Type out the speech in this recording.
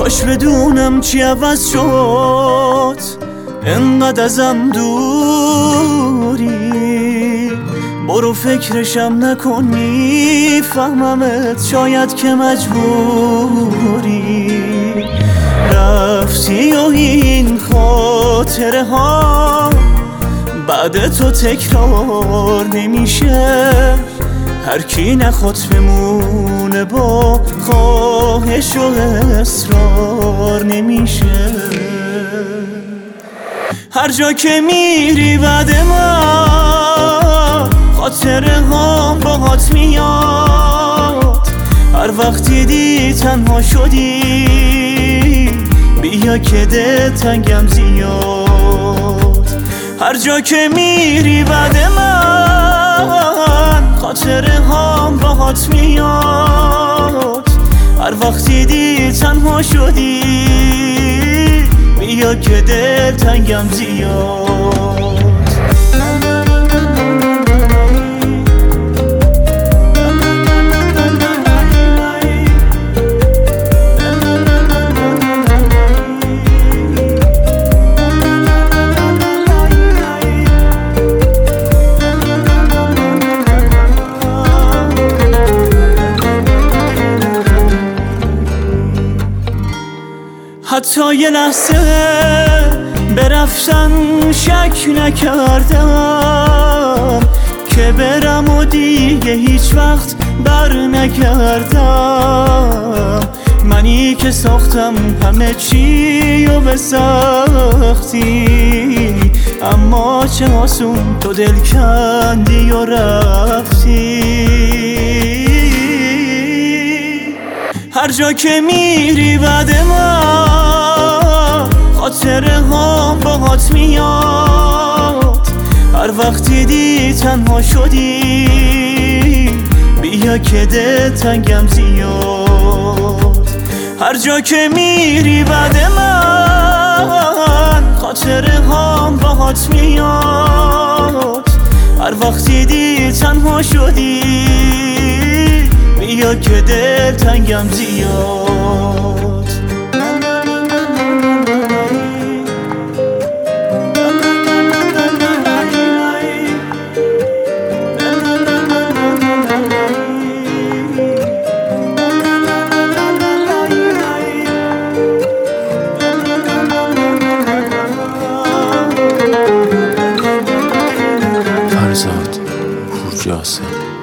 کاش بدونم چی عوض شد، انقدر ازم دوری. برو فکرشم نکن، میفهممت، شاید که مجبوری. رفتی و این خاطره ها بعد تو تکرار نمیشه. هر کی نخواد بمونه با خواهش و اصرار نمیشه. هر جا که میری بعد من خاطره ها باهات میاد. هر وقت دیدی تنها شدی بیا که دلتنگم زیاد. هر جا که میری بعد من خاطره هام باهات میاد. هر وقت دیدی تنها شدی بیا که دلتنگم زیاد. حتی یه لحظه برفتن شک نکردم که برم و دیگه هیچ وقت بر نگردم. منی که ساختم همه چی و به سختی، اما چه آسون تو دل کندی و رفتی. هر جا که میری بعد من خاطره ها باهات میاد. هر وقت دیدی تنها شدی بیا که دلتنگم زیاد. هر جا که میری بعد من خاطره ها باهات میاد. هر وقت دیدی تنها شدی بیا که دلتنگم زیاد. فرزاد پورجاسم.